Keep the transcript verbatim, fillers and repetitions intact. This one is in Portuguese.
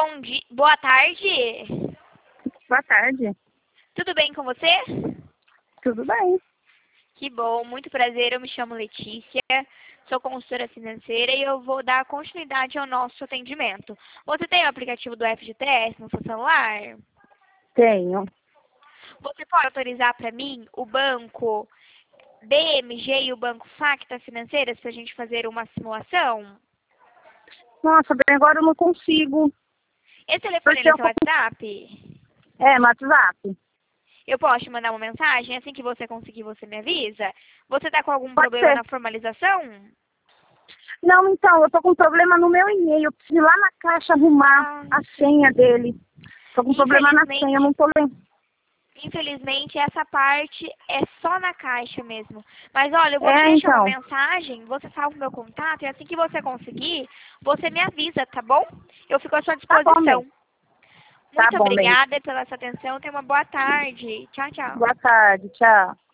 Bom dia. Boa tarde. Boa tarde. Tudo bem com você? Tudo bem. Que bom, muito prazer. Eu me chamo Letícia, sou consultora financeira e eu vou dar continuidade ao nosso atendimento. Você tem o aplicativo do F G T S no seu celular? Tenho. Você pode autorizar para mim o banco B M G e o banco Facta Financeiras para a gente fazer uma simulação? Nossa, bem, agora eu não consigo. Esse telefone é Porque no eu... seu WhatsApp? É, no WhatsApp. Eu posso te mandar uma mensagem? Assim que você conseguir, você me avisa? Você tá com algum Pode problema ser. na formalização? Não, então, eu tô com problema no meu e-mail. Eu preciso ir lá na caixa arrumar Ah, a senha dele. Tô com problema na Infelizmente, senha, eu não tô lembrando. infelizmente, essa parte é só na caixa mesmo. Mas olha, eu vou te É, deixar uma então. mensagem, você salva o meu contato e assim que você conseguir, você me avisa, tá bom? Eu fico à sua Tá bom, bem. disposição. Tá Muito bom, bem. obrigada pela sua atenção. Tenha uma boa tarde. Tchau, tchau. Boa tarde, tchau.